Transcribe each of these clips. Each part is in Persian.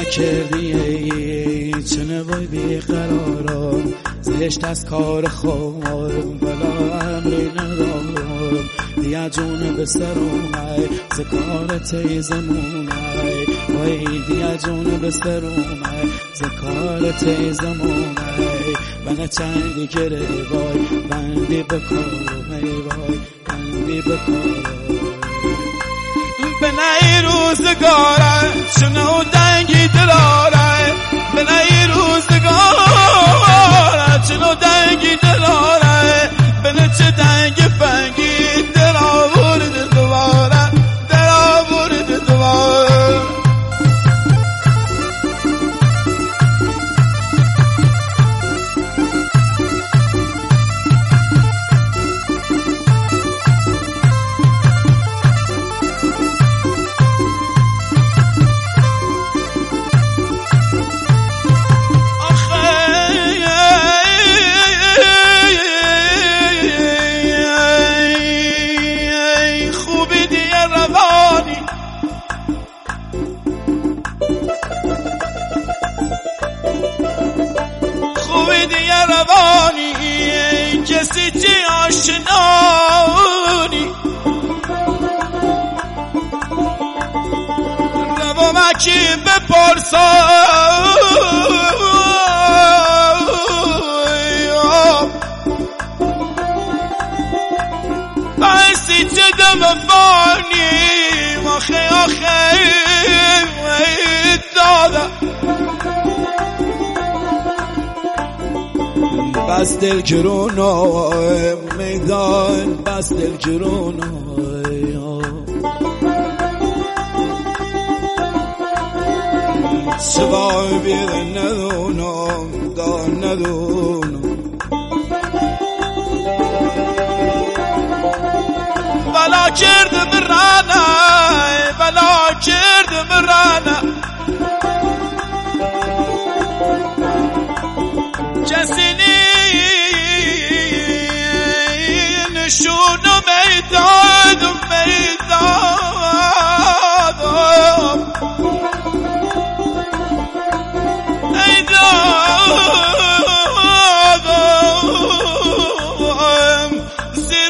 کردی چنه وای بیقرارم زشت از کار خودم بلا امری ندارم دیا جون به سر اومد ز کار تیزمون وای دیا جون به سر اومد ز کار تیزمون من چندی گره وای بندی بکارم ای وای بندی بکارم به نی روزگاره شنو دنگی دلاره به نی روزگاره شنو دنگی دلاره به نچه دنگ فنگی دل آورد دوباره دل آورد دوباره کسی چی آشنانی رو مکی بپرسم بایستی چه دم فانی آخه آخه دادم بس دل گرونه میدان بس دل گرونه سوای بیر ندونم دا ندونم بلا کرد مرانه بلا کرد مرانه کسی نشونو میدادم سی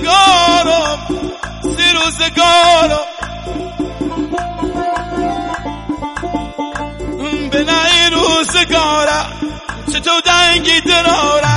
روزگارم به نی روزگارم چطور دنگی دلارم